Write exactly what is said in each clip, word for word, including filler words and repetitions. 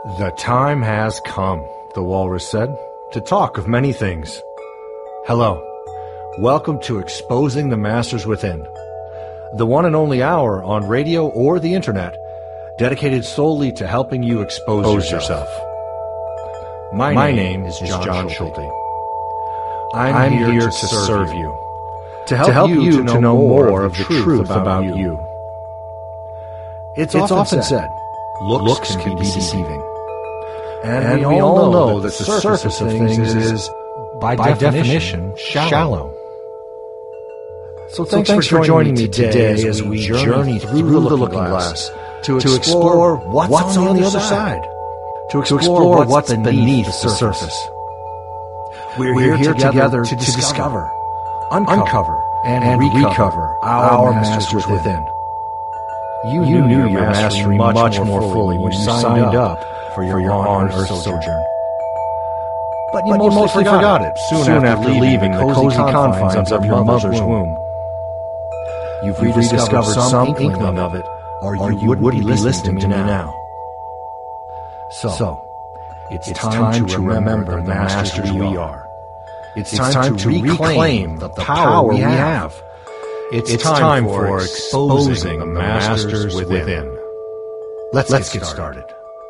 The time has come, the walrus said, to talk of many things. Hello. Welcome to Exposing the Masters Within, the one and only hour on radio or the internet dedicated solely to helping you expose, expose yourself. yourself. My, My name, name is John, John Schulte. Schulte. I'm, I'm here, here to serve, serve you, to help, to help you, you to know, to know more of the truth, truth about, about you. you. It's, it's often, often said, looks, looks can, can be deceiving. deceiving. And, and we, we all know that the surface of things is, is by, by definition, shallow. shallow. So thanks, so thanks for, joining for joining me today as, as we journey through, through the Looking Glass, glass to, explore to explore what's, what's on, on the other side, side. To, explore to explore what's, what's beneath, beneath the surface. surface. We're, We're here, here together to discover, discover uncover, uncover and, and recover, recover our masters within. within. You, you knew your mastery much, much more fully when you signed up for your, for your on-earth sojourn. sojourn. But you, but mostly, you mostly forgot, forgot it soon, soon after, after leaving the cozy confines, confines of your mother's womb. womb. You've rediscovered some, some inkling, inkling of it, or you, or you wouldn't, wouldn't be listening to me now. now. So, so it's, it's time, time to remember the masters we are. It's, it's time, time to reclaim the power we have. It's, it's time for exposing the masters within. Let's, Let's get started.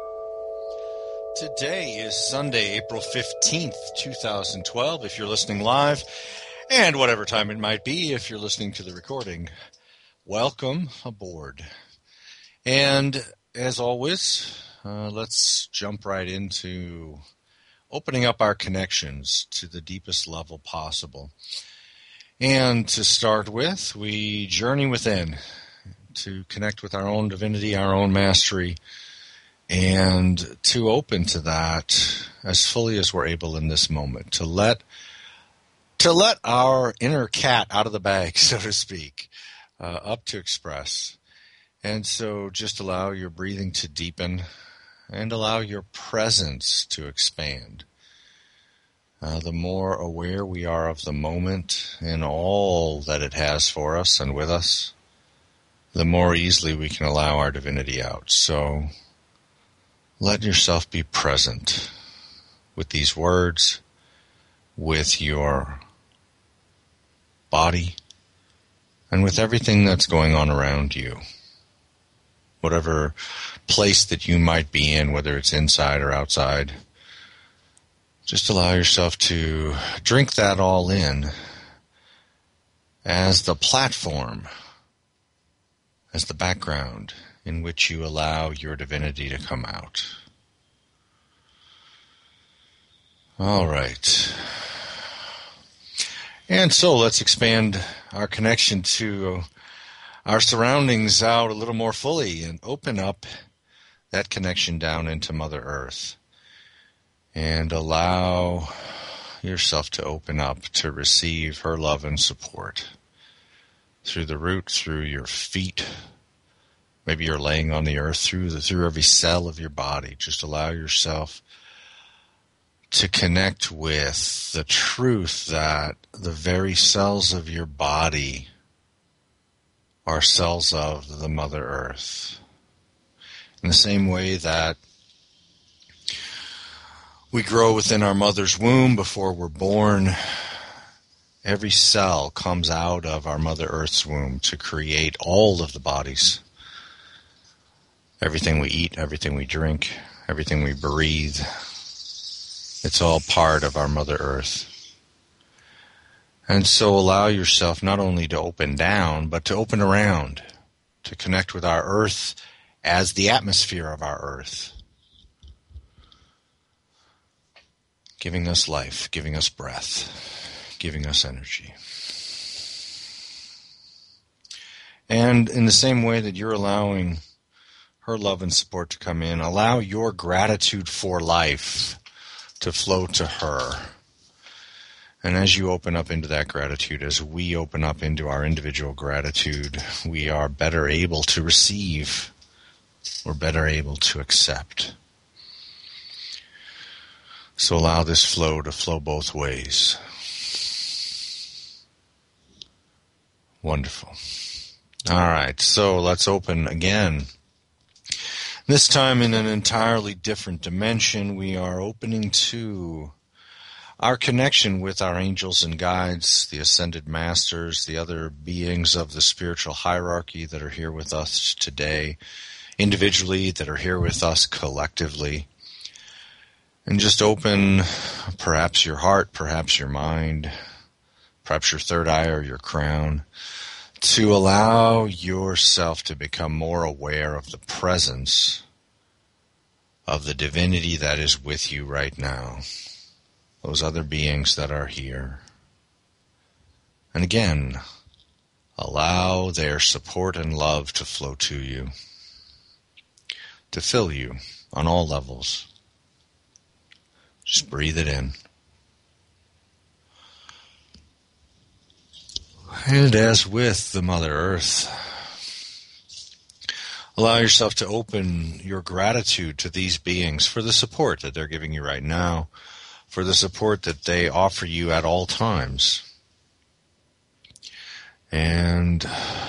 Today is Sunday, April fifteenth, twenty twelve, if you're listening live, and whatever time it might be if you're listening to the recording. Welcome aboard. And as always, uh, let's jump right into opening up our connections to the deepest level possible. And to start with, we journey within to connect with our own divinity, our own mastery, and to open to that as fully as we're able in this moment, to let to let our inner cat out of the bag, so to speak, uh, up to express. And so just allow your breathing to deepen and allow your presence to expand. Uh, the more aware we are of the moment and all that it has for us and with us, the more easily we can allow our divinity out. So let yourself be present with these words, with your body, and with everything that's going on around you. Whatever place that you might be in, whether it's inside or outside, just allow yourself to drink that all in as the platform, as the background in which you allow your divinity to come out. All right. And so let's expand our connection to our surroundings out a little more fully and open up that connection down into Mother Earth. And allow yourself to open up to receive her love and support through the root, through your feet. Maybe you're laying on the earth, through the, through every cell of your body. Just allow yourself to connect with the truth that the very cells of your body are cells of the Mother Earth. In the same way that we grow within our mother's womb before we're born, every cell comes out of our Mother Earth's womb to create all of the bodies. Everything we eat, everything we drink, everything we breathe, it's all part of our Mother Earth. And so allow yourself not only to open down, but to open around, to connect with our Earth as the atmosphere of our Earth, giving us life, giving us breath, giving us energy. And in the same way that you're allowing her love and support to come in, allow your gratitude for life to flow to her. And as you open up into that gratitude, as we open up into our individual gratitude, we are better able to receive. We're better able to accept. So allow this flow to flow both ways. Wonderful. All right, so let's open again This time in an entirely different dimension, we are opening to our connection with our angels and guides, the ascended masters, the other beings of the spiritual hierarchy that are here with us today, individually, that are here with us collectively. And just open perhaps your heart, perhaps your mind, perhaps your third eye or your crown, to allow yourself to become more aware of the presence of the divinity that is with you right now, those other beings that are here. And again, allow their support and love to flow to you, to fill you on all levels. Just breathe it in. And as with the Mother Earth, allow yourself to open your gratitude to these beings for the support that they're giving you right now, for the support that they offer you at all times. And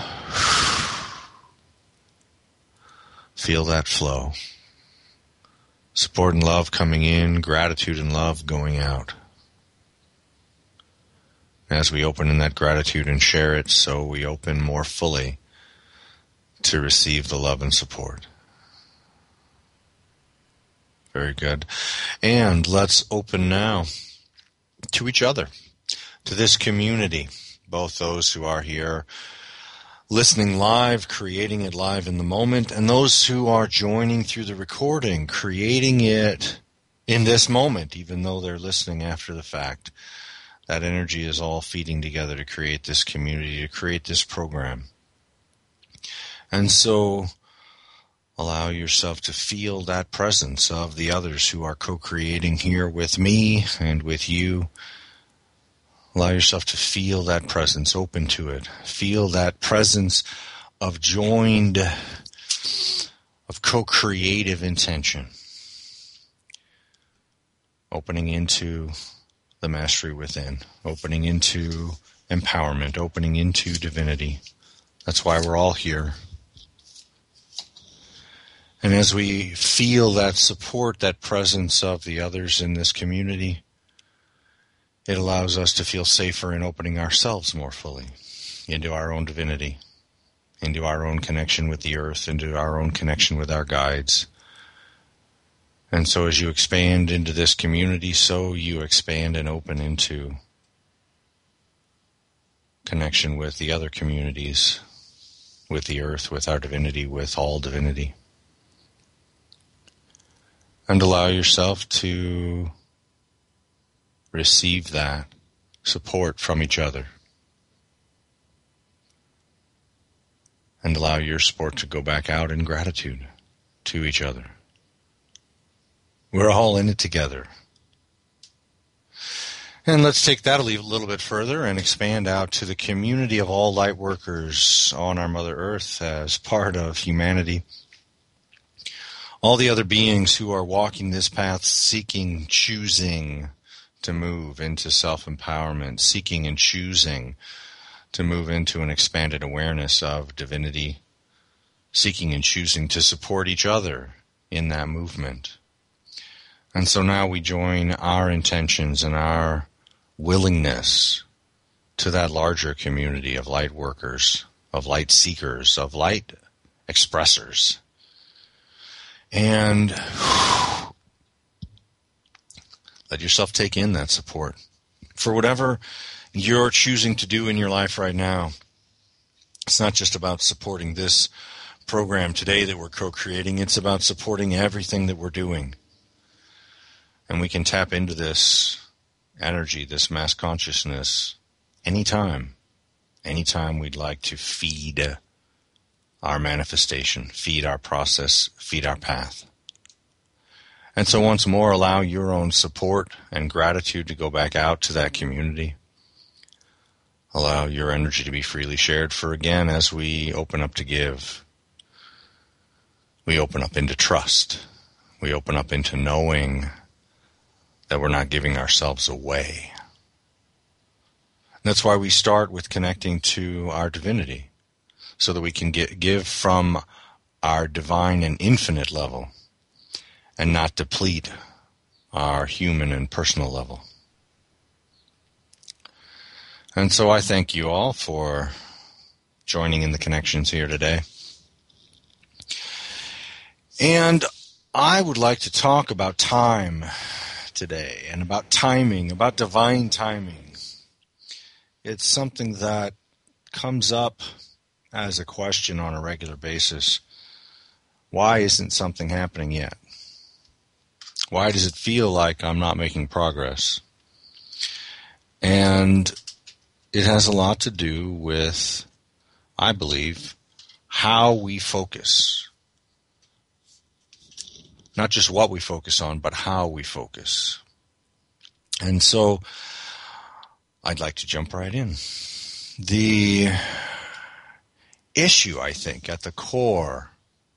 feel that flow. Support and love coming in, gratitude and love going out. As we open in that gratitude and share it, so we open more fully to receive the love and support. Very good. And let's open now to each other, to this community, both those who are here listening live, creating it live in the moment, and those who are joining through the recording, creating it in this moment, even though they're listening after the fact. That energy is all feeding together to create this community, to create this program. And so allow yourself to feel that presence of the others who are co-creating here with me and with you. Allow yourself to feel that presence, open to it. Feel that presence of joined, of co-creative intention. Opening into the mastery within, opening into empowerment, opening into divinity. That's why we're all here. And as we feel that support, that presence of the others in this community, it allows us to feel safer in opening ourselves more fully into our own divinity, into our own connection with the earth, into our own connection with our guides. And so as you expand into this community, so you expand and open into connection with the other communities, with the earth, with our divinity, with all divinity. And allow yourself to receive that support from each other. And allow your support to go back out in gratitude to each other. We're all in it together. And let's take that a little bit further and expand out to the community of all light workers on our Mother Earth as part of humanity. All the other beings who are walking this path, seeking, choosing to move into self-empowerment, seeking and choosing to move into an expanded awareness of divinity, seeking and choosing to support each other in that movement. And so now we join our intentions and our willingness to that larger community of light workers, of light seekers, of light expressors. And let yourself take in that support. For whatever you're choosing to do in your life right now, it's not just about supporting this program today that we're co-creating, it's about supporting everything that we're doing. And we can tap into this energy, this mass consciousness, anytime. Anytime we'd like to feed our manifestation, feed our process, feed our path. And so once more, allow your own support and gratitude to go back out to that community. Allow your energy to be freely shared. For again, as we open up to give, we open up into trust. We open up into knowing that we're not giving ourselves away. That's why we start with connecting to our divinity, so that we can get, give from our divine and infinite level and not deplete our human and personal level. And so I thank you all for joining in the connections here today. And I would like to talk about time today and about timing, about divine timing. It's something that comes up as a question on a regular basis. Why isn't something happening yet? Why does it feel like I'm not making progress? And it has a lot to do with, I believe, how we focus. Not just what we focus on, but how we focus. And so I'd like to jump right in. The issue, I think, at the core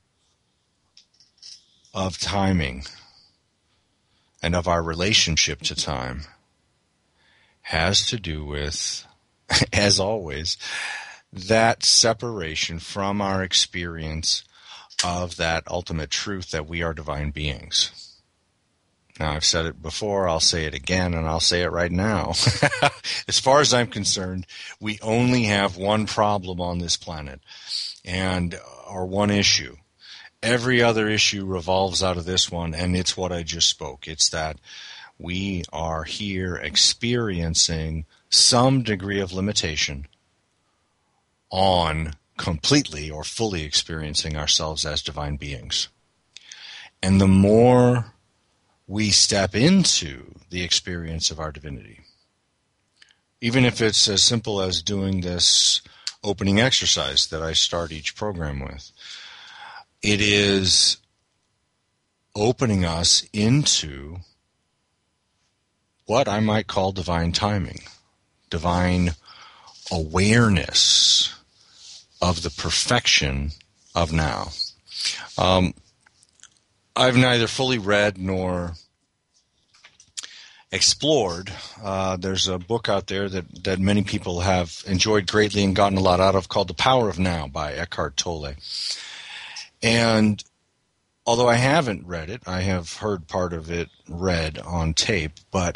of timing and of our relationship to time has to do with, as always, that separation from our experience of that ultimate truth that we are divine beings. Now, I've said it before, I'll say it again, and I'll say it right now. As far as I'm concerned, we only have one problem on this planet, and or one issue. Every other issue revolves out of this one, and it's what I just spoke. It's that we are here experiencing some degree of limitation on completely or fully experiencing ourselves as divine beings. And the more we step into the experience of our divinity, even if it's as simple as doing this opening exercise that I start each program with, it is opening us into what I might call divine timing, divine awareness of the perfection of now. Um, I've neither fully read nor explored. Uh, there's a book out there that, that many people have enjoyed greatly and gotten a lot out of called The Power of Now by Eckhart Tolle. And although I haven't read it, I have heard part of it read on tape. But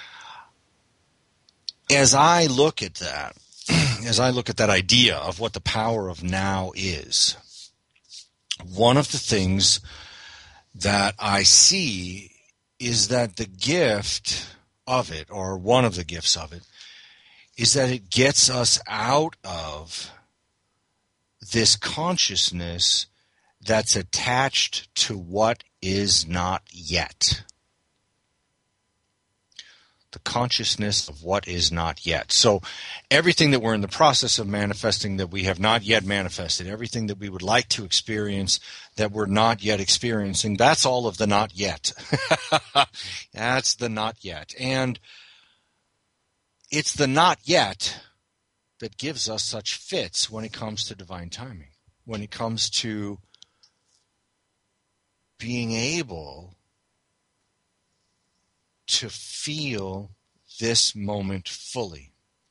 as I look at that, as I look at that idea of what the power of now is, one of the things that I see is that the gift of it, or one of the gifts of it, is that it gets us out of this consciousness that's attached to what is not yet. The consciousness of what is not yet. So everything that we're in the process of manifesting that we have not yet manifested, everything that we would like to experience that we're not yet experiencing, that's all of the not yet. That's the not yet. And it's the not yet that gives us such fits when it comes to divine timing, when it comes to being able to feel this moment fully.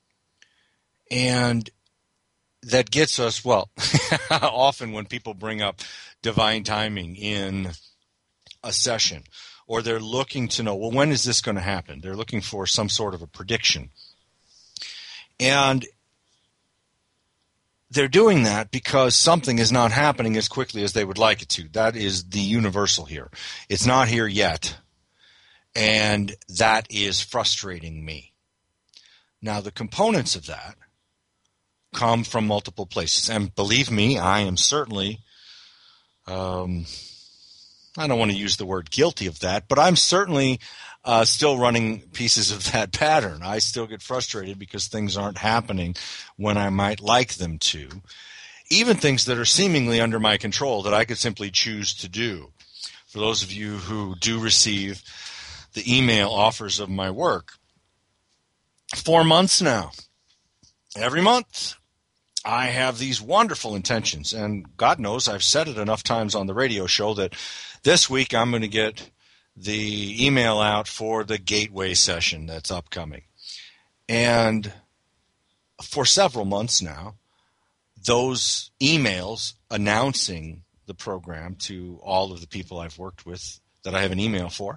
And that gets us, well, often when people bring up divine timing in a session, or they're looking to know, well, when is this going to happen? They're looking for some sort of a prediction. And they're doing that because something is not happening as quickly as they would like it to. That is the universal here. It's not here yet. And that is frustrating me. Now, the components of that come from multiple places. And believe me, I am certainly, um, I don't want to use the word guilty of that, but I'm certainly uh, still running pieces of that pattern. I still get frustrated because things aren't happening when I might like them to. Even things that are seemingly under my control that I could simply choose to do. For those of you who do receive the email offers of my work, four months now, every month, I have these wonderful intentions. And God knows I've said it enough times on the radio show that this week I'm going to get the email out for the Gateway session that's upcoming. And for several months now, those emails announcing the program to all of the people I've worked with that I have an email for,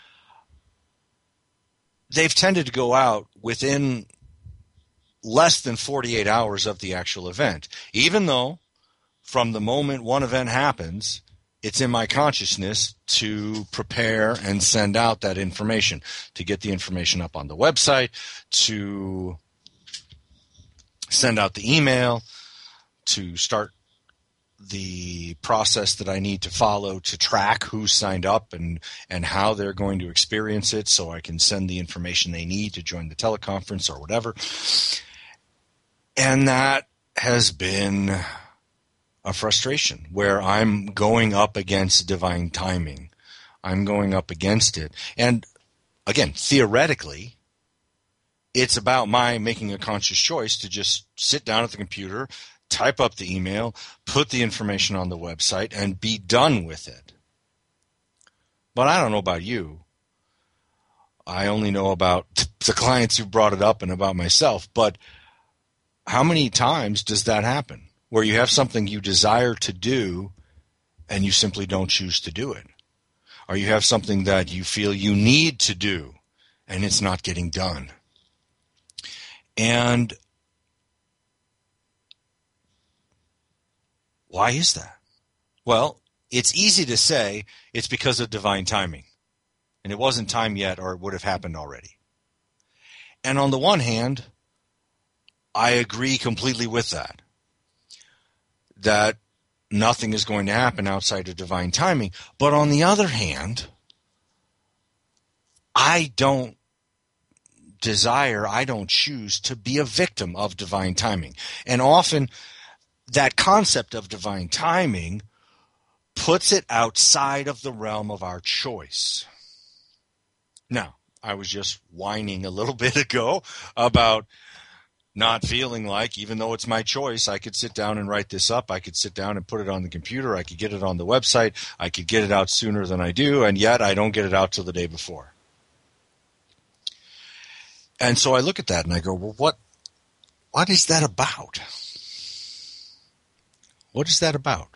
they've tended to go out within less than forty-eight hours of the actual event, even though from the moment one event happens, it's in my consciousness to prepare and send out that information, to get the information up on the website, to send out the email, to start the process that I need to follow to track who signed up and, and how they're going to experience it, so I can send the information they need to join the teleconference or whatever. And that has been a frustration where I'm going up against divine timing. I'm going up against it. And again, theoretically, it's about my making a conscious choice to just sit down at the computer, type up the email, put the information on the website, and be done with it. But I don't know about you. I only know about the clients who brought it up and about myself. But how many times does that happen, where you have something you desire to do and you simply don't choose to do it? Or you have something that you feel you need to do and it's not getting done? And why is that? Well, it's easy to say it's because of divine timing. And it wasn't time yet, or it would have happened already. And on the one hand, I agree completely with that. That nothing is going to happen outside of divine timing. But on the other hand, I don't desire, I don't choose to be a victim of divine timing. And often that concept of divine timing puts it outside of the realm of our choice. Now, I was just whining a little bit ago about not feeling like, even though it's my choice, I could sit down and write this up. I could sit down and put it on the computer. I could get it on the website. I could get it out sooner than I do, and yet I don't get it out till the day before. And so I look at that and I go, well, what, what is that about? What is that about?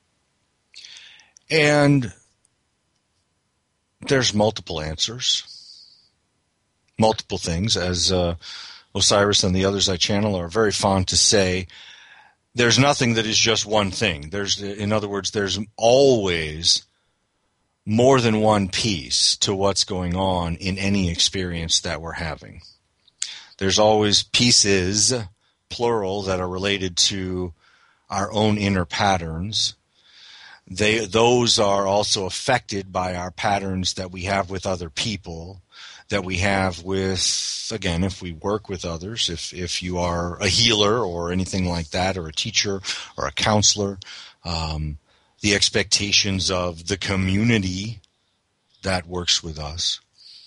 And there's multiple answers, multiple things, as uh, Osiris and the others I channel are very fond to say. There's nothing that is just one thing. There's, in other words, there's always more than one piece to what's going on in any experience that we're having. There's always pieces, plural, that are related to our own inner patterns. They, those are also affected by our patterns that we have with other people, that we have with, again, if we work with others, if, if you are a healer or anything like that, or a teacher or a counselor, um, the expectations of the community that works with us.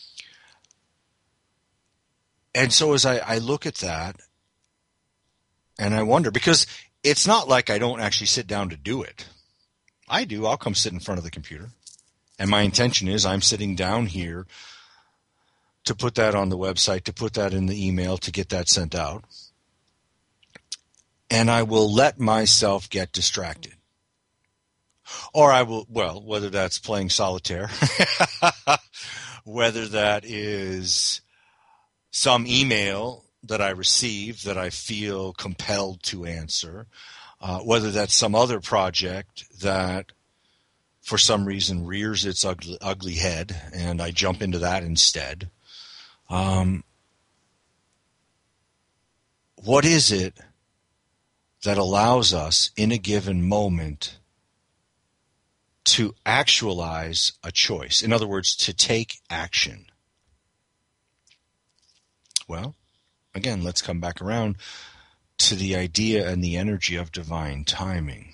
And so as I, I look at that, and I wonder, because it's not like I don't actually sit down to do it. I do. I'll come sit in front of the computer. And my intention is I'm sitting down here to put that on the website, to put that in the email, to get that sent out. And I will let myself get distracted. Or I will, well, whether that's playing solitaire, whether that is some email that I receive that I feel compelled to answer, uh, whether that's some other project that for some reason rears its ugly, ugly head and I jump into that instead. Um, what is it that allows us in a given moment to actualize a choice? In other words, to take action. Well, again, let's come back around to the idea and the energy of divine timing.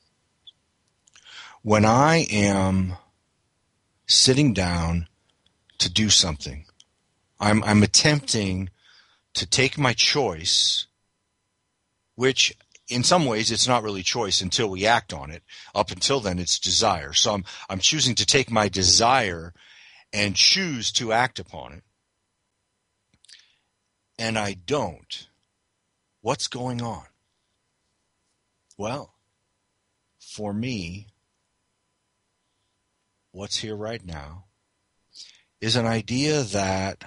When I am sitting down to do something, I'm, I'm attempting to take my choice, which in some ways it's not really choice until we act on it. Up until then, it's desire. So I'm, I'm choosing to take my desire and choose to act upon it. And I don't. What's going on? Well, for me, what's here right now is an idea that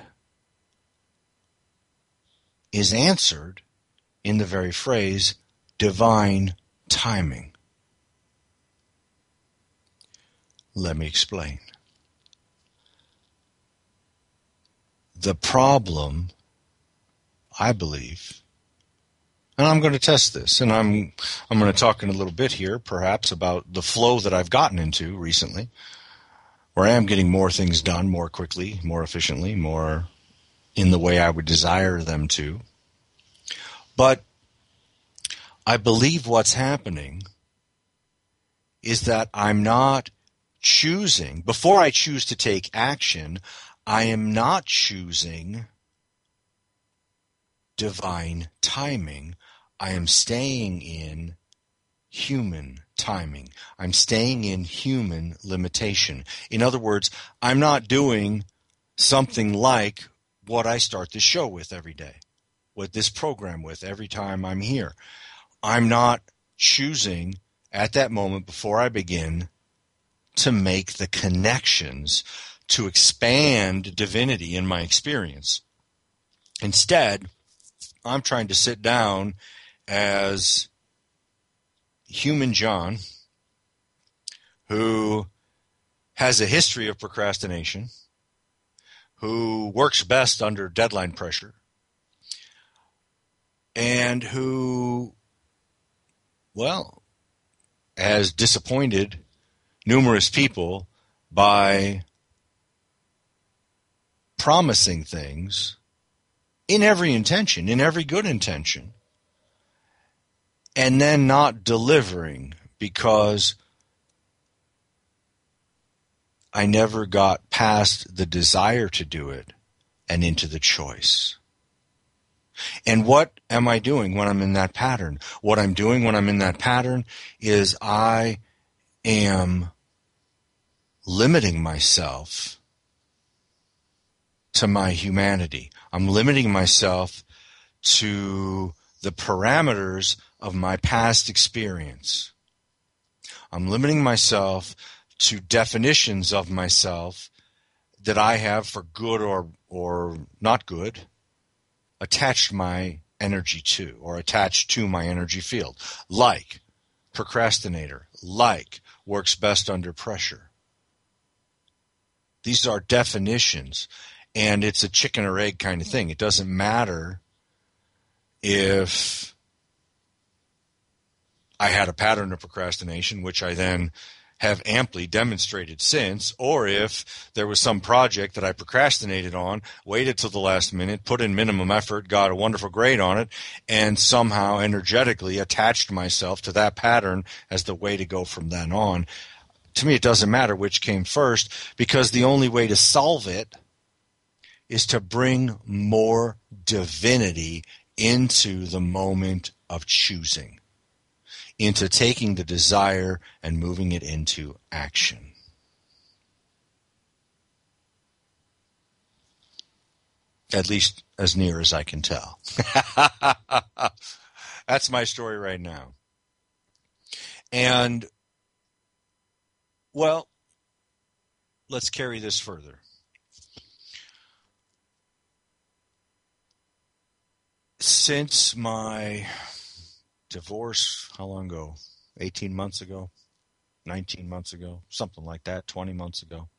is answered in the very phrase divine timing. Let me explain. The problem, I believe, and I'm going to test this, and I'm I'm going to talk in a little bit here, perhaps, about the flow that I've gotten into recently, where I am getting more things done more quickly, more efficiently, more in the way I would desire them to. But I believe what's happening is that I'm not choosing, before I choose to take action, I am not choosing divine timing. I am staying in human timing. I'm staying in human limitation. In other words, I'm not doing something like what I start the show with every day, what this program with every time I'm here. I'm not choosing at that moment before I begin to make the connections to expand divinity in my experience. Instead, I'm trying to sit down as human John, who has a history of procrastination, who works best under deadline pressure, and who, well, has disappointed numerous people by promising things in every intention, in every good intention, and then not delivering because I never got past the desire to do it and into the choice. And what am I doing when I'm in that pattern? What I'm doing when I'm in that pattern is I am limiting myself to my humanity. I'm limiting myself to the parameters of my past experience. I'm limiting myself to definitions of myself that I have, for good or or not good, attached my energy to, or attached to my energy field, like procrastinator, like works best under pressure. These are definitions, and it's a chicken or egg kind of thing. It doesn't matter if I had a pattern of procrastination, which I then have amply demonstrated since, or if there was some project that I procrastinated on, waited till the last minute, put in minimum effort, got a wonderful grade on it, and somehow energetically attached myself to that pattern as the way to go from then on. To me, it doesn't matter which came first, because the only way to solve it is to bring more divinity into the moment of choosing, into taking the desire and moving it into action. At least as near as I can tell. That's my story right now. And, well, let's carry this further. Since my divorce, how long ago? eighteen months ago? nineteen months ago? Something like that, twenty months ago.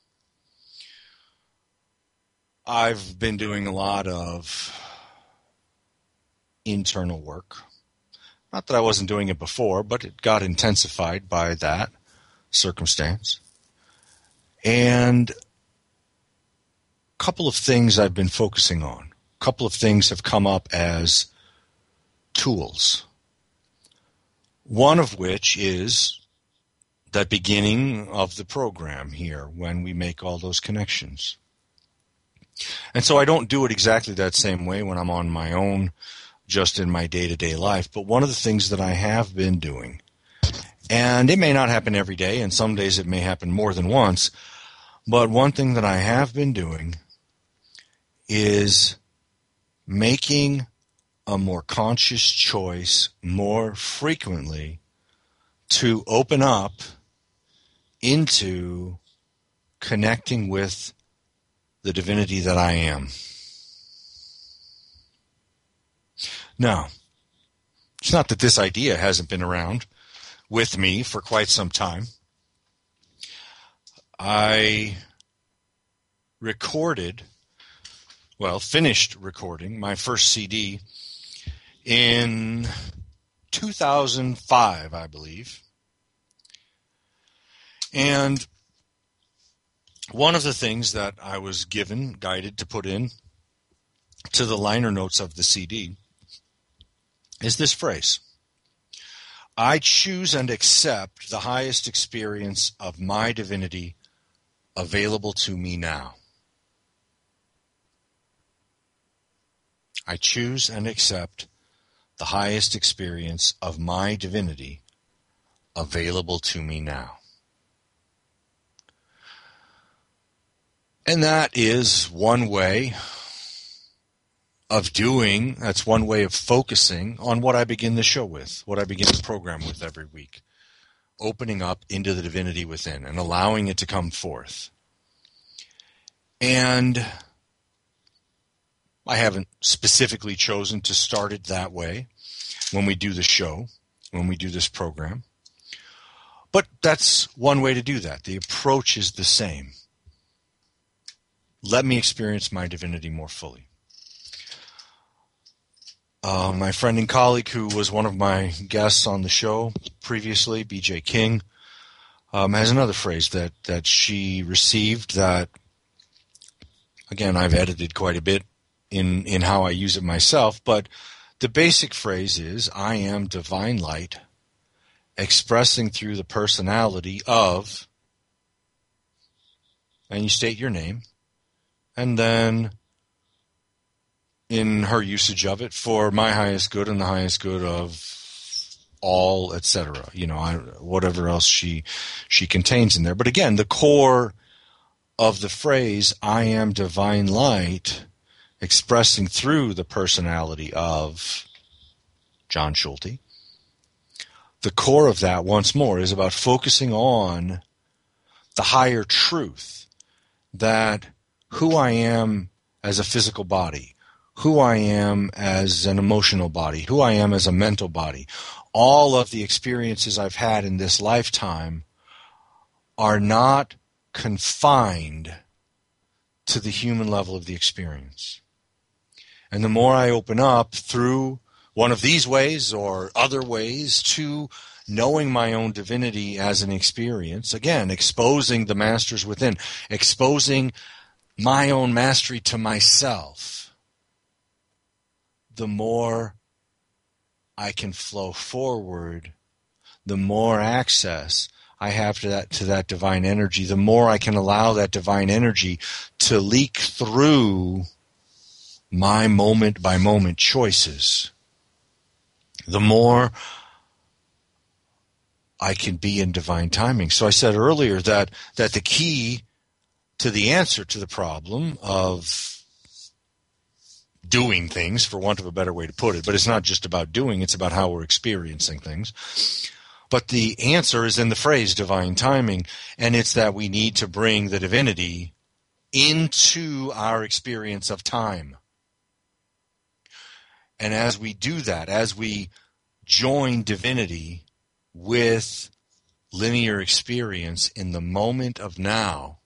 I've been doing a lot of internal work. Not that I wasn't doing it before, but it got intensified by that circumstance. And a couple of things I've been focusing on. A couple of things have come up as tools. One of which is the beginning of the program here, when we make all those connections. And so I don't do it exactly that same way when I'm on my own, just in my day-to-day life. But one of the things that I have been doing, and it may not happen every day, and some days it may happen more than once, but one thing that I have been doing is making a more conscious choice more frequently to open up into connecting with the divinity that I am. Now, it's not that this idea hasn't been around with me for quite some time. I recorded, well, finished recording my first C D in two thousand five, I believe. And one of the things that I was given, guided to put in to the liner notes of the C D is this phrase: I choose and accept the highest experience of my divinity available to me now. I choose and accept the highest experience of my divinity available to me now. And that is one way of doing, that's one way of focusing on what I begin the show with, what I begin the program with every week. Opening up into the divinity within and allowing it to come forth. And I haven't specifically chosen to start it that way when we do the show, when we do this program. But that's one way to do that. The approach is the same. Let me experience my divinity more fully. Uh, my friend and colleague who was one of my guests on the show previously, B J King, um, has another phrase that, that she received that, again, I've edited quite a bit in, in how I use it myself, but the basic phrase is, I am divine light expressing through the personality of, and you state your name, and then in her usage of it, for my highest good and the highest good of all, et cetera. You know, I, whatever else she she contains in there. But again, the core of the phrase, I am divine light, expressing through the personality of John Schulte. The core of that, once more, is about focusing on the higher truth that who I am as a physical body, who I am as an emotional body, who I am as a mental body, all of the experiences I've had in this lifetime are not confined to the human level of the experience. And the more I open up through one of these ways or other ways to knowing my own divinity as an experience, again, exposing the masters within, exposing my own mastery to myself, the more I can flow forward, the more access I have to that to that divine energy, the more I can allow that divine energy to leak through my moment-by-moment choices, the more I can be in divine timing. So I said earlier that that the key to the answer to the problem of doing things, for want of a better way to put it, but it's not just about doing, it's about how we're experiencing things. But the answer is in the phrase divine timing, and it's that we need to bring the divinity into our experience of time. And as we do that, as we join divinity with linear experience in the moment of now,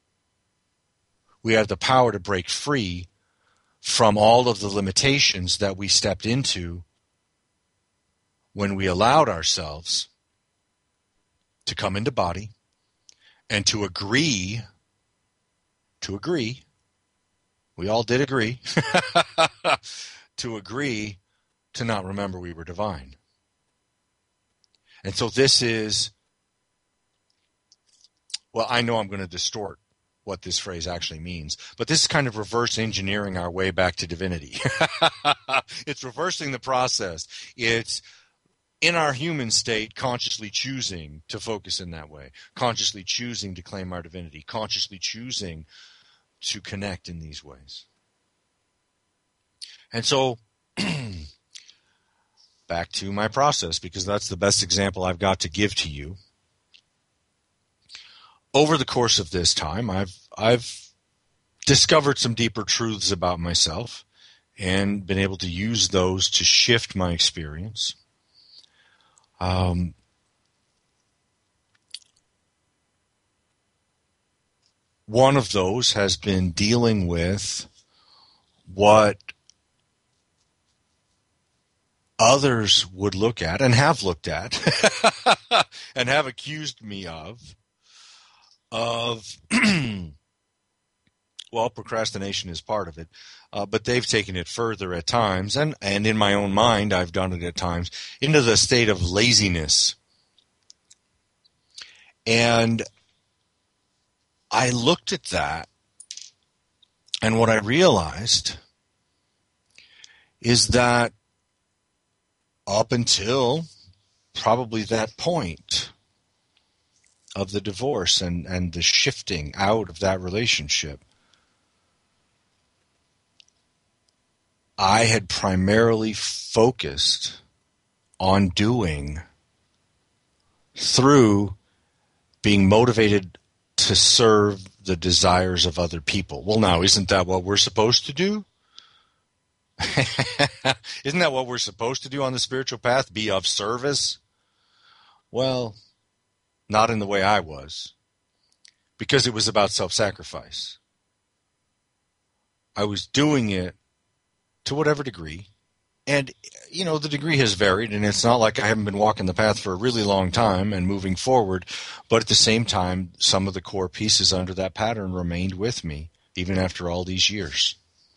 we have the power to break free from all of the limitations that we stepped into when we allowed ourselves to come into body and to agree, to agree, we all did agree, to agree to not remember we were divine. And so this is, well, I know I'm going to distort what this phrase actually means, but this is kind of reverse engineering our way back to divinity. It's reversing the process. It's in our human state consciously choosing to focus in that way, consciously choosing to claim our divinity, consciously choosing to connect in these ways. And so back to my process, because that's the best example I've got to give to you over the course of this time, I've I've discovered some deeper truths about myself and been able to use those to shift my experience. Um, one of those has been dealing with what others would look at and have looked at and have accused me of, of, well, procrastination is part of it, uh, but they've taken it further at times, and, and in my own mind, I've done it at times, into the state of laziness. And I looked at that, and what I realized is that up until probably that point of the divorce and, and the shifting out of that relationship, I had primarily focused on doing through being motivated to serve the desires of other people. Well, now, isn't that what we're supposed to do? Isn't that what we're supposed to do on the spiritual path? Be of service? Well, not in the way I was, because it was about self-sacrifice. I was doing it to whatever degree, and, you know, the degree has varied, and it's not like I haven't been walking the path for a really long time and moving forward, but at the same time, some of the core pieces under that pattern remained with me, even after all these years.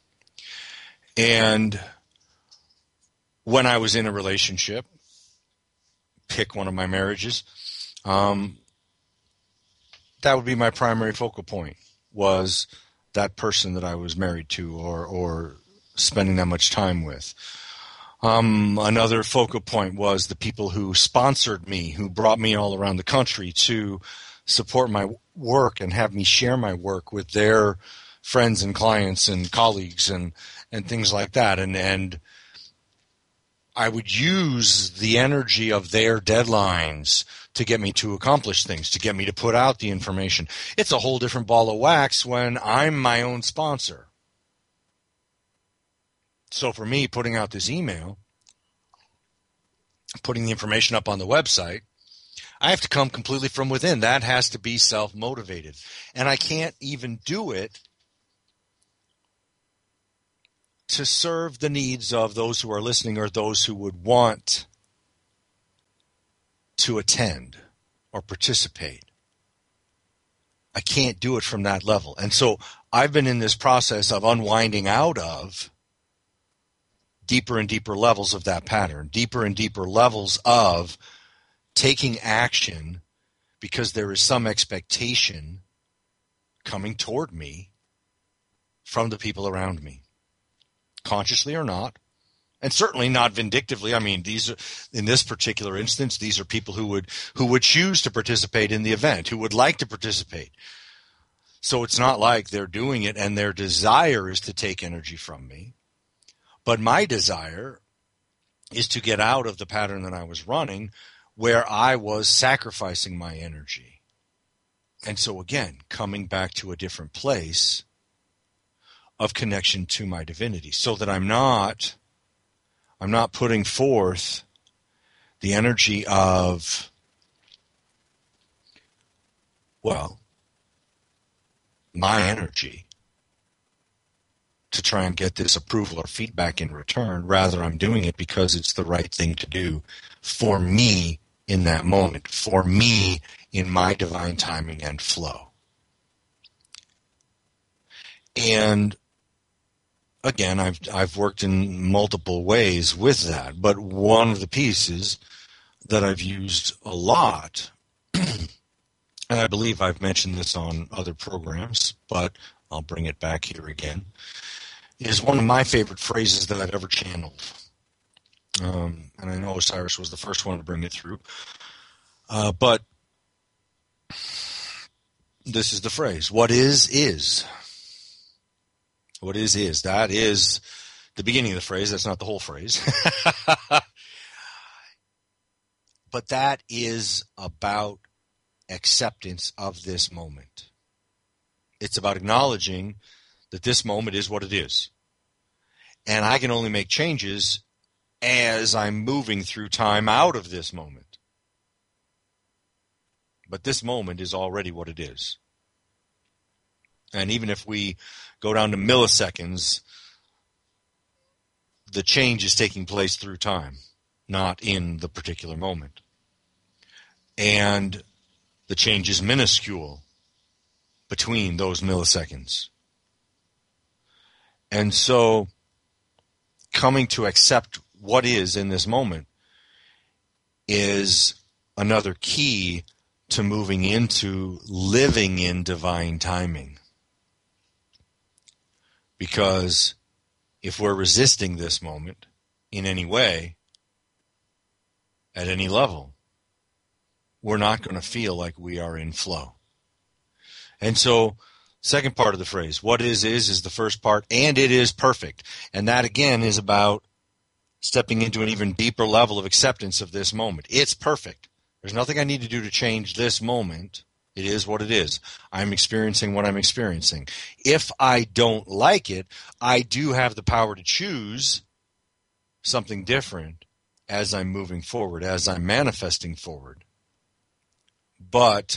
And when I was in a relationship, pick one of my marriages, um, that would be my primary focal point, was that person that I was married to or, or spending that much time with. Um, another focal point was the people who sponsored me, who brought me all around the country to support my work and have me share my work with their friends and clients and colleagues and, and things like that. And, and I would use the energy of their deadlines to get me to accomplish things, to get me to put out the information. It's a whole different ball of wax when I'm my own sponsor. So for me, putting out this email, putting the information up on the website, I have to come completely from within. That has to be self-motivated. And I can't even do it to serve the needs of those who are listening or those who would want to attend or participate. I can't do it from that level. And so I've been in this process of unwinding out of deeper and deeper levels of that pattern, deeper and deeper levels of taking action because there is some expectation coming toward me from the people around me, consciously or not, and certainly not vindictively. I mean, these are, in this particular instance, these are people who would who would choose to participate in the event, who would like to participate. So it's not like they're doing it and their desire is to take energy from me. But my desire is to get out of the pattern that I was running where I was sacrificing my energy. And so again, coming back to a different place of connection to my divinity so that I'm not, I'm not putting forth the energy of, well, my energy to try and get this approval or feedback in return. Rather, I'm doing it because it's the right thing to do for me in that moment, for me in my divine timing and flow. And again, I've I've worked in multiple ways with that, but one of the pieces that I've used a lot, and I believe I've mentioned this on other programs, but I'll bring it back here again, is one of my favorite phrases that I've ever channeled. Um, and I know Osiris was the first one to bring it through. Uh, but this is the phrase, what is, is. What is, is. That is the beginning of the phrase. That's not the whole phrase. But that is about acceptance of this moment. It's about acknowledging that this moment is what it is. And I can only make changes as I'm moving through time out of this moment. But this moment is already what it is. And even if we go down to milliseconds, the change is taking place through time, not in the particular moment. And the change is minuscule between those milliseconds. And so coming to accept what is in this moment is another key to moving into living in divine timing. Because if we're resisting this moment in any way, at any level, we're not going to feel like we are in flow. And so, second part of the phrase, what is is is the first part, and it is perfect. And that again is about stepping into an even deeper level of acceptance of this moment. It's perfect. There's nothing I need to do to change this moment. It is what it is. I'm experiencing what I'm experiencing. If I don't like it, I do have the power to choose something different as I'm moving forward, as I'm manifesting forward. But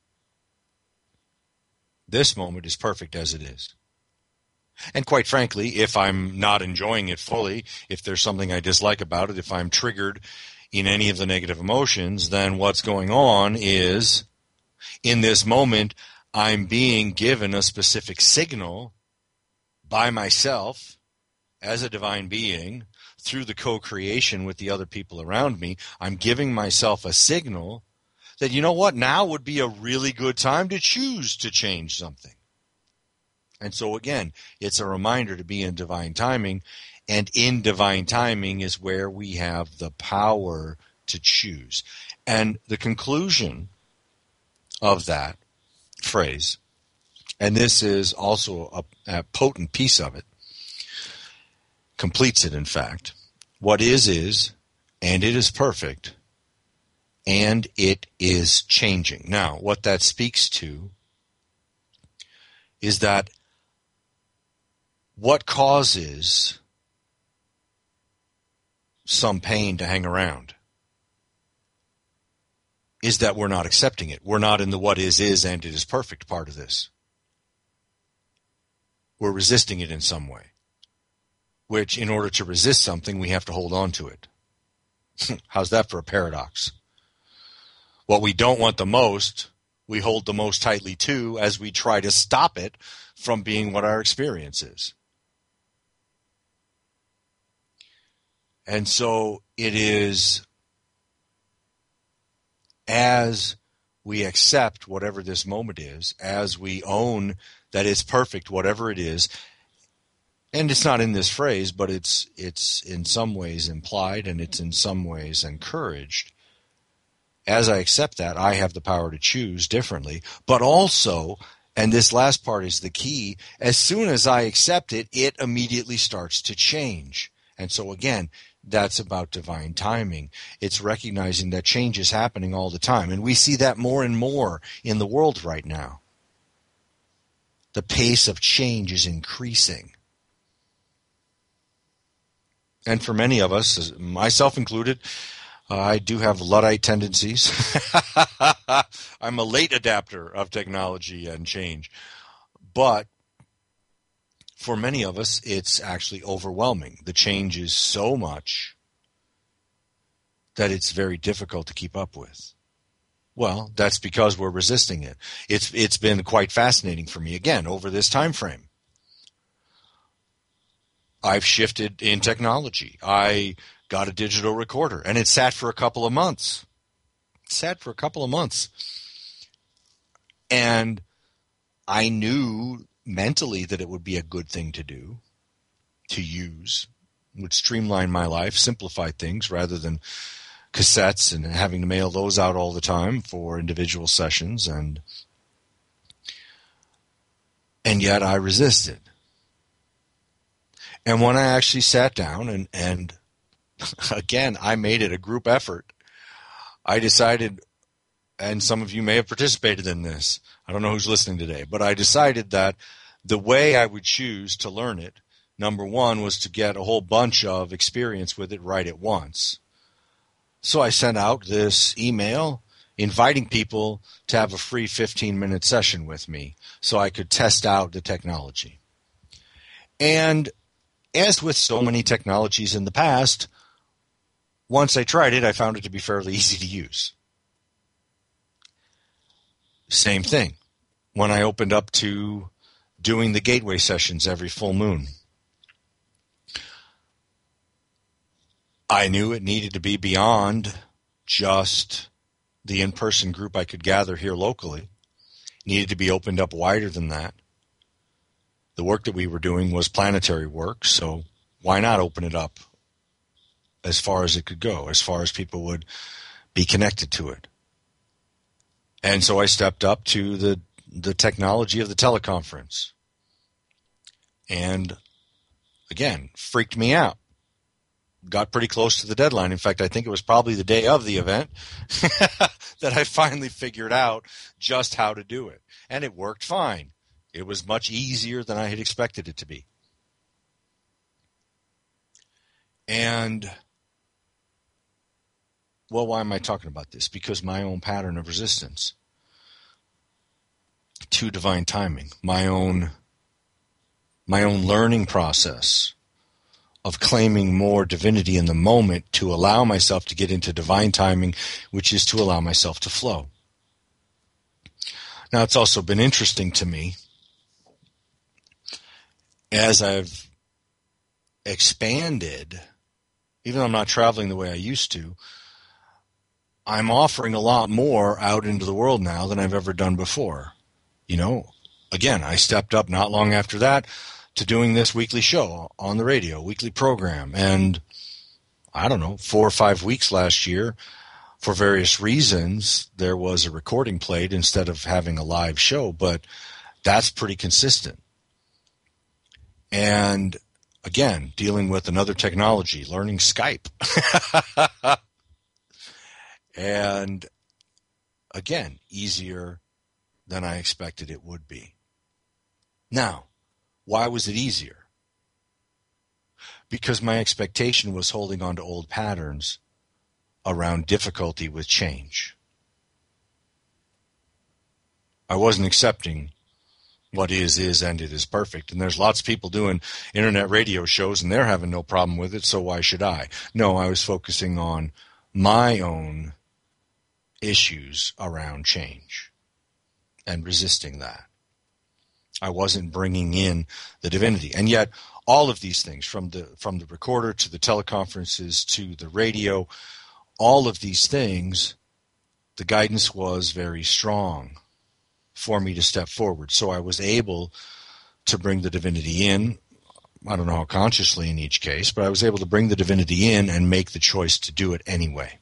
this moment is perfect as it is. And quite frankly, if I'm not enjoying it fully, if there's something I dislike about it, if I'm triggered in any of the negative emotions, then what's going on is, in this moment, I'm being given a specific signal by myself as a divine being through the co-creation with the other people around me. I'm giving myself a signal that, you know what, now would be a really good time to choose to change something. And so again, it's a reminder to be in divine timing, and in divine timing is where we have the power to choose. And the conclusion of that phrase, and this is also a, a potent piece of it, completes it in fact. What is is, and it is perfect, and it is changing. Now, what that speaks to is that what causes some pain to hang around is that we're not accepting it. We're not in the what is is and it is perfect part of this. We're resisting it in some way, which in order to resist something, we have to hold on to it. How's that for a paradox? What we don't want the most, we hold the most tightly to as we try to stop it from being what our experience is. And so it is as we accept whatever this moment is, as we own that it's perfect, whatever it is, and it's not in this phrase, but it's it's in some ways implied and it's in some ways encouraged. As I accept that, I have the power to choose differently. But also, and this last part is the key, as soon as I accept it, it immediately starts to change. And so again, that's about divine timing. It's recognizing that change is happening all the time. And we see that more and more in the world right now. The pace of change is increasing. And for many of us, myself included, uh, I do have Luddite tendencies. I'm a late adapter of technology and change. But for many of us, it's actually overwhelming. The change is so much that it's very difficult to keep up with. Well, that's because we're resisting it. It's it's been quite fascinating for me, again, over this time frame. I've shifted in technology. I got a digital recorder, and it sat for a couple of months. It sat for a couple of months. And I knew mentally that it would be a good thing to do, to use, would streamline my life, simplify things rather than cassettes and having to mail those out all the time for individual sessions. And and yet I resisted. And when I actually sat down and, and again, I made it a group effort, I decided and some of you may have participated in this. I don't know who's listening today, but I decided that the way I would choose to learn it, number one, was to get a whole bunch of experience with it right at once. So I sent out this email inviting people to have a free fifteen-minute session with me so I could test out the technology. And as with so many technologies in the past, once I tried it, I found it to be fairly easy to use. Same thing when I opened up to doing the gateway sessions every full moon. I knew it needed to be beyond just the in-person group I could gather here locally. It needed to be opened up wider than that. The work that we were doing was planetary work, so why not open it up as far as it could go, as far as people would be connected to it? And so I stepped up to the, the technology of the teleconference. And, again, freaked me out. Got pretty close to the deadline. In fact, I think it was probably the day of the event that I finally figured out just how to do it. And it worked fine. It was much easier than I had expected it to be. And, well, why am I talking about this? Because my own pattern of resistance to divine timing, my own, my own learning process of claiming more divinity in the moment to allow myself to get into divine timing, which is to allow myself to flow. Now, it's also been interesting to me as I've expanded, even though I'm not traveling the way I used to, I'm offering a lot more out into the world now than I've ever done before. You know, again, I stepped up not long after that to doing this weekly show on the radio, weekly program. And I don't know, four or five weeks last year, for various reasons, there was a recording played instead of having a live show, but that's pretty consistent. And again, dealing with another technology, learning Skype. And again, easier than I expected it would be. Now, why was it easier? Because my expectation was holding on to old patterns around difficulty with change. I wasn't accepting what is, is, and it is perfect. And there's lots of people doing internet radio shows and they're having no problem with it, so why should I? No, I was focusing on my own issues around change and resisting that. I wasn't bringing in the divinity. And yet all of these things, from the from the recorder to the teleconferences to the radio, all of these things, the guidance was very strong for me to step forward. So I was able to bring the divinity in. I don't know how consciously in each case, but I was able to bring the divinity in and make the choice to do it anyway.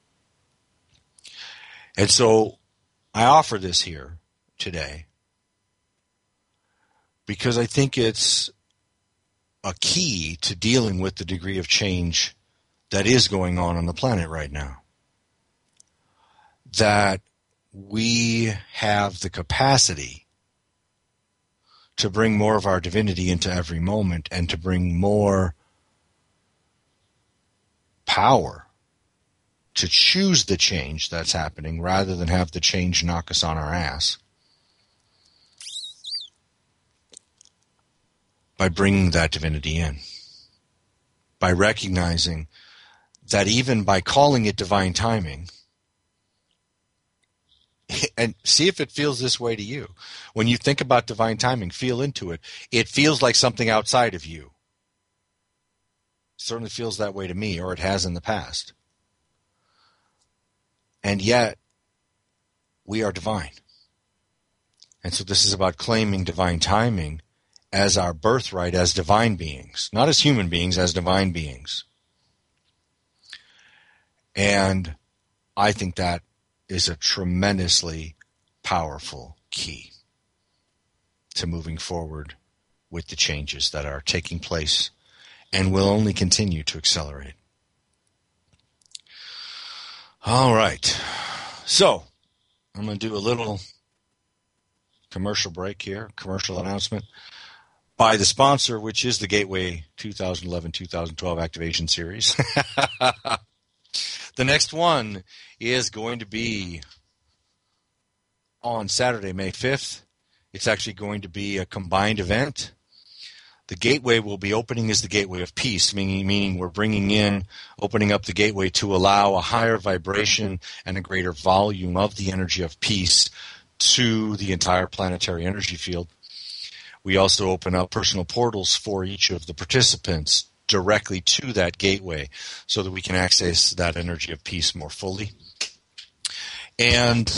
And so I offer this here today because I think it's a key to dealing with the degree of change that is going on on the planet right now. That we have the capacity to bring more of our divinity into every moment and to bring more power to choose the change that's happening rather than have the change knock us on our ass. By bringing that divinity in. By recognizing that even by calling it divine timing, and see if it feels this way to you. When you think about divine timing, feel into it. It feels like something outside of you. It certainly feels that way to me, or it has in the past. And yet, we are divine. And so this is about claiming divine timing as our birthright as divine beings. Not as human beings, as divine beings. And I think that is a tremendously powerful key to moving forward with the changes that are taking place and will only continue to accelerate. All right. So, I'm going to do a little commercial break here, commercial announcement by the sponsor, which is the Gateway twenty eleven twenty twelve Activation Series. The next one is going to be on Saturday, May fifth. It's actually going to be a combined event. The gateway will be opening as the gateway of peace, meaning, meaning we're bringing in, opening up the gateway to allow a higher vibration and a greater volume of the energy of peace to the entire planetary energy field. We also open up personal portals for each of the participants directly to that gateway so that we can access that energy of peace more fully. And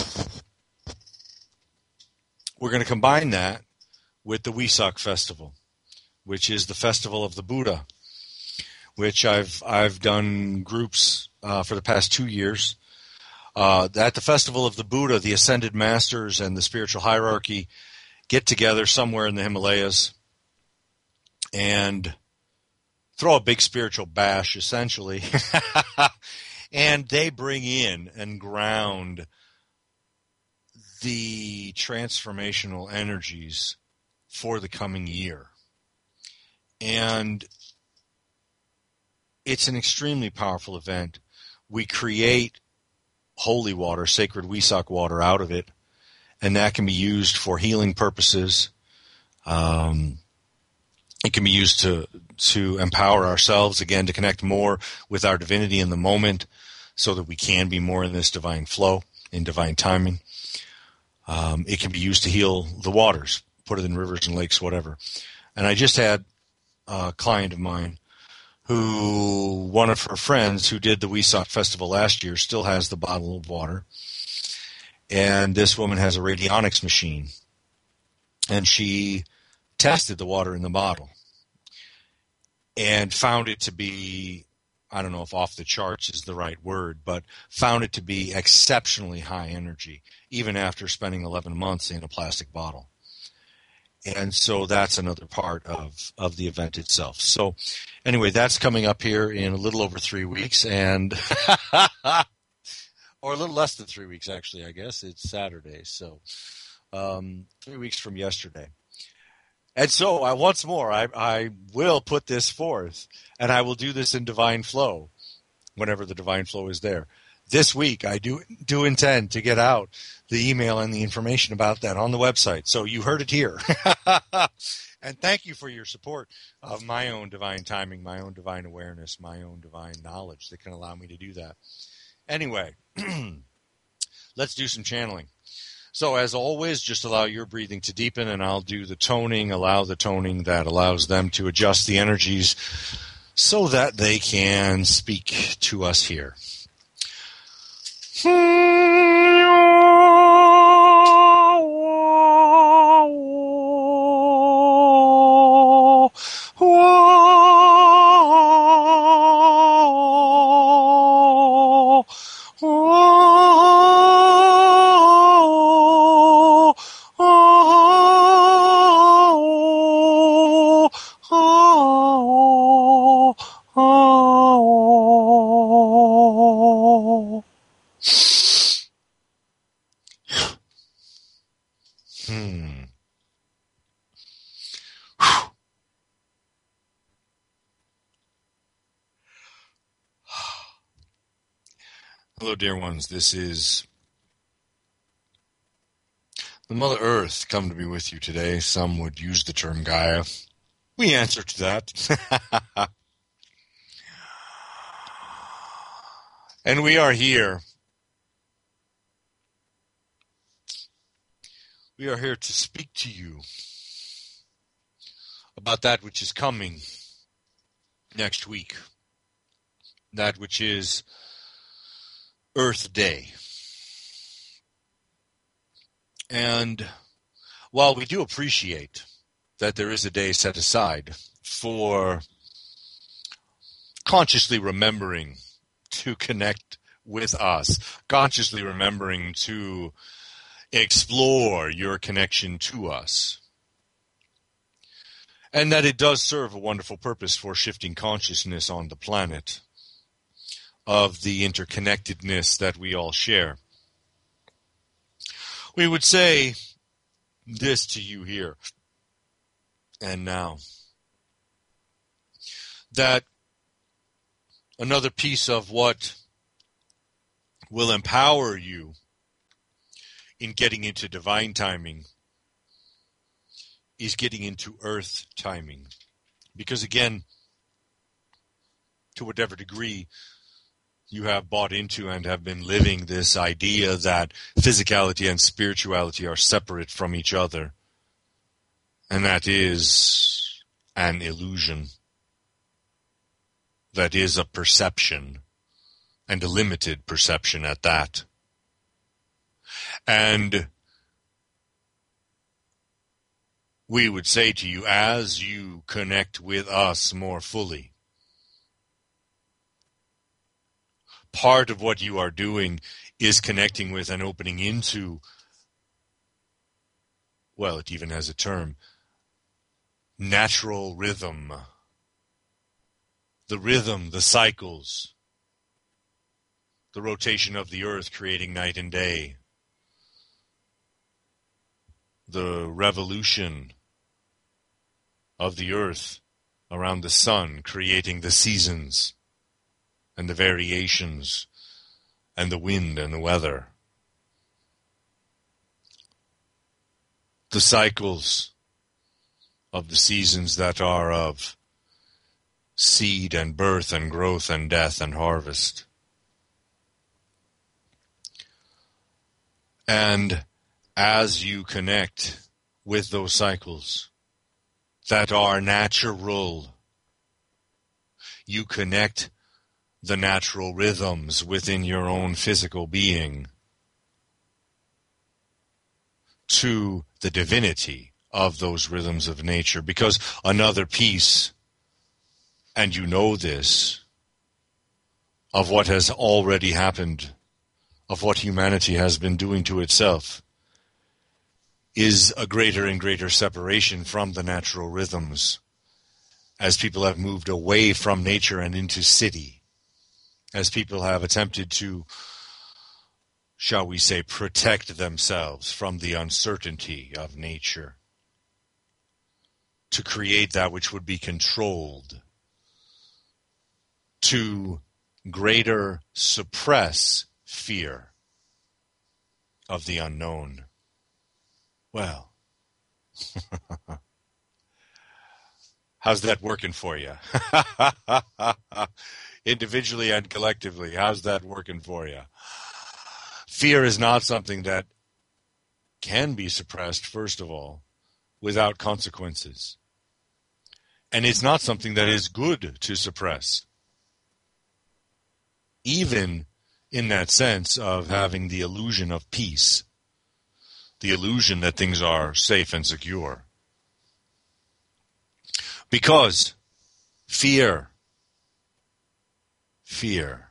we're going to combine that with the Wesak Festival, which is the Festival of the Buddha, which I've I've done groups uh, for the past two years. Uh, at the Festival of the Buddha, the Ascended Masters and the spiritual hierarchy get together somewhere in the Himalayas and throw a big spiritual bash, essentially. And they bring in and ground the transformational energies for the coming year. And it's an extremely powerful event. We create holy water, sacred Wesak water out of it, and that can be used for healing purposes. Um, it can be used to to empower ourselves, again, to connect more with our divinity in the moment so that we can be more in this divine flow, in divine timing. Um, it can be used to heal the waters, put it in rivers and lakes, whatever. And I just had a client of mine who, one of her friends who did the Wesak Festival last year, still has the bottle of water. And this woman has a radionics machine. And she tested the water in the bottle and found it to be, I don't know if off the charts is the right word, but found it to be exceptionally high energy, even after spending eleven months in a plastic bottle. And so that's another part of, of the event itself. So anyway, that's coming up here in a little over three weeks, and or a little less than three weeks, actually, I guess. It's Saturday, so um, three weeks from yesterday. And so I, once more, I, I will put this forth, and I will do this in divine flow whenever the divine flow is there. This week, I do do intend to get out the email and the information about that on the website. So you heard it here. And thank you for your support of my own divine timing, my own divine awareness, my own divine knowledge that can allow me to do that. Anyway, let's do some channeling. So as always, just allow your breathing to deepen, and I'll do the toning, allow the toning that allows them to adjust the energies so that they can speak to us here. Hello, dear ones. This is the Mother Earth come to be with you today. Some would use the term Gaia. We answer to that. And we are here. We are here to speak to you about that which is coming next week. That which is Earth Day. And while we do appreciate that there is a day set aside for consciously remembering to connect with us, consciously remembering to explore your connection to us, and that it does serve a wonderful purpose for shifting consciousness on the planet of the interconnectedness that we all share. We would say this to you here and now, that another piece of what will empower you in getting into divine timing is getting into earth timing. Because again, to whatever degree you have bought into and have been living this idea that physicality and spirituality are separate from each other, and that is an illusion. That is a perception, and a limited perception at that. And we would say to you, as you connect with us more fully, part of what you are doing is connecting with and opening into, well, it even has a term, natural rhythm. The rhythm, the cycles, the rotation of the earth creating night and day, the revolution of the earth around the sun creating the seasons and the variations and the wind and the weather. The cycles of the seasons that are of seed and birth and growth and death and harvest. And as you connect with those cycles that are natural, you connect the natural rhythms within your own physical being to the divinity of those rhythms of nature. Because another piece, and you know this, of what has already happened, of what humanity has been doing to itself, is a greater and greater separation from the natural rhythms as people have moved away from nature and into city, as people have attempted to, shall we say, protect themselves from the uncertainty of nature, to create that which would be controlled, to greater suppress fear of the unknown. Well, how's that working for you? Individually and collectively, how's that working for you? Fear is not something that can be suppressed, first of all, without consequences. And it's not something that is good to suppress, even in that sense of having the illusion of peace, the illusion that things are safe and secure. Because fear, fear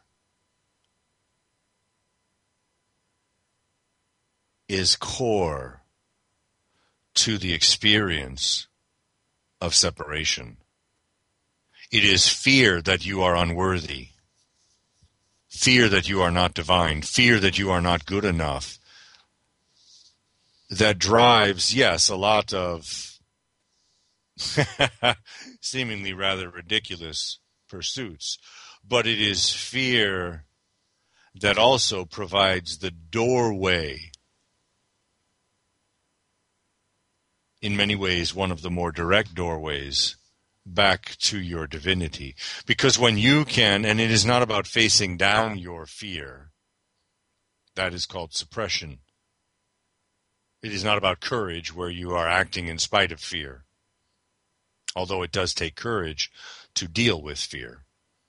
is core to the experience of separation. It is fear that you are unworthy, fear that you are not divine, fear that you are not good enough, that drives, yes, a lot of seemingly rather ridiculous pursuits. But it is fear that also provides the doorway, in many ways one of the more direct doorways, back to your divinity. Because when you can, and it is not about facing down your fear, that is called suppression. It is not about courage, where you are acting in spite of fear, although it does take courage to deal with fear.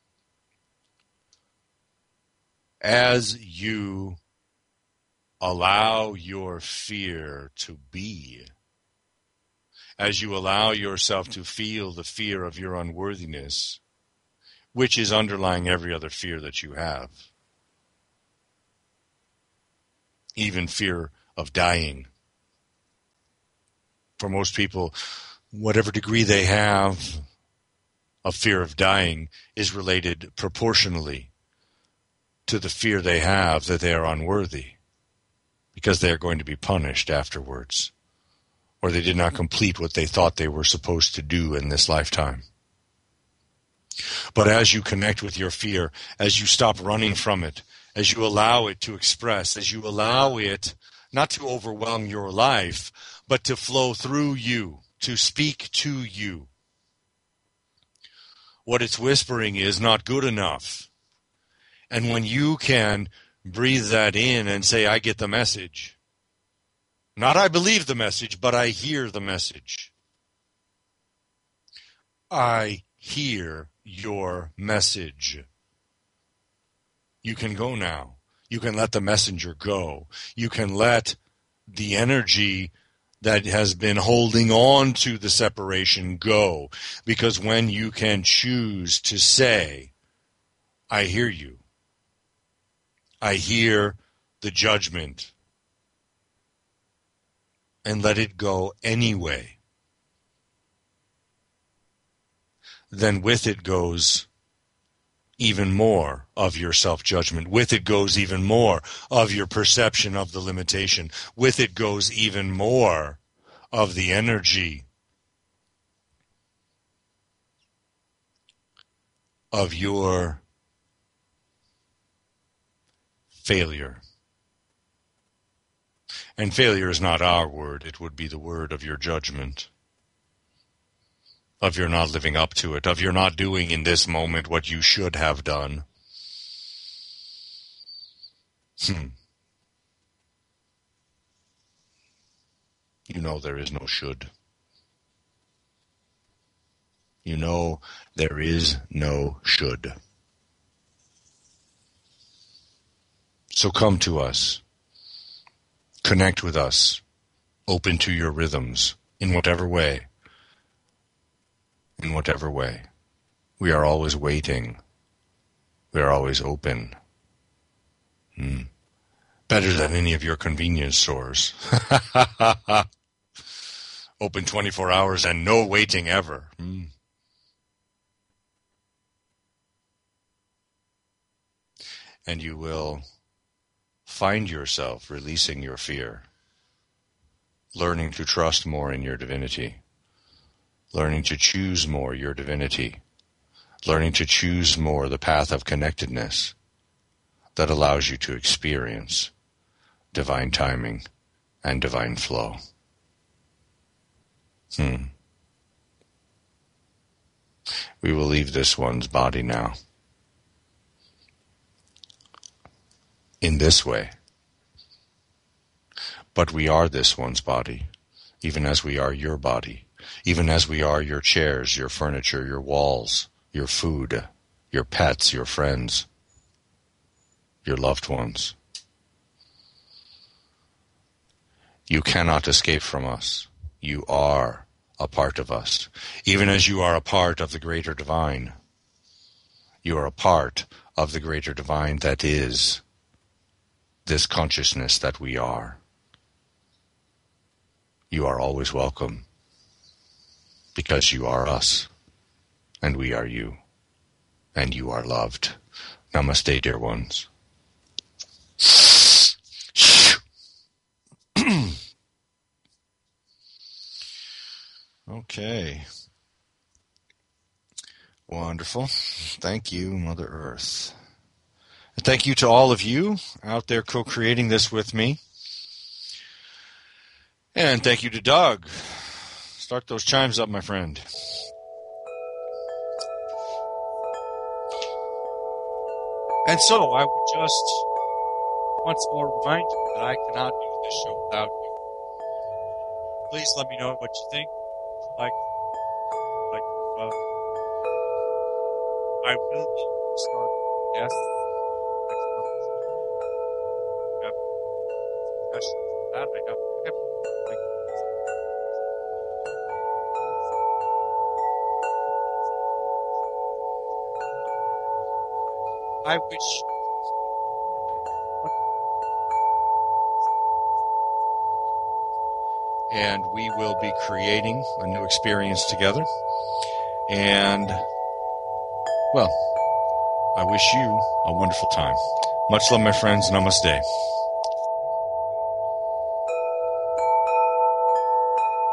As you allow your fear to be, as you allow yourself to feel the fear of your unworthiness, which is underlying every other fear that you have, even fear of dying. For most people, whatever degree they have of fear of dying is related proportionally to the fear they have that they are unworthy. because they are going to be punished afterwards, or they did not complete what they thought they were supposed to do in this lifetime. But as you connect with your fear, as you stop running from it, as you allow it to express, as you allow it not to overwhelm your life, but to flow through you, to speak to you, what it's whispering is not good enough. And when you can breathe that in and say, I get the message. Not I believe the message, but I hear the message. I hear your message. You can go now. You can let the messenger go. You can let the energy that has been holding on to the separation go. Because when you can choose to say, I hear you. I hear the judgment. And let it go anyway. Then with it goes even more of your self-judgment. With it goes even more of your perception of the limitation. With it goes even more of the energy of your failure. And failure is not our word. It would be the word of your judgment. Of your not living up to it, of your not doing in this moment what you should have done. Hmm. You know there is no should. You know there is no should. So come to us. Connect with us. Open to your rhythms in whatever way. In whatever way. We are always waiting. We are always open. Hmm. Better than any of your convenience stores. Open twenty-four hours and no waiting ever. Hmm. And you will find yourself releasing your fear, learning to trust more in your divinity. Learning to choose more your divinity. Learning to choose more the path of connectedness that allows you to experience divine timing and divine flow. Hmm. We will leave this one's body now. In this way. But we are this one's body, even as we are your body. Even as we are your chairs, your furniture, your walls, your food, your pets, your friends, your loved ones. You cannot escape from us. You are a part of us. Even as you are a part of the greater divine. You are a part of the greater divine that is this consciousness that we are. You are always welcome. Because you are us, and we are you, and you are loved. Namaste, dear ones. Okay. Wonderful. Thank you, Mother Earth. And thank you to all of you out there co-creating this with me. And thank you to Doug. Start those chimes up, my friend. And so, I would just once more remind you that I cannot do this show without you. Please let me know what you think. Like, like, uh, I will start, yes, next month. I have discussions with that. I have, I have, like, I wish and we will be creating a new experience together. And, well, I wish you a wonderful time. Much love, my friends. Namaste.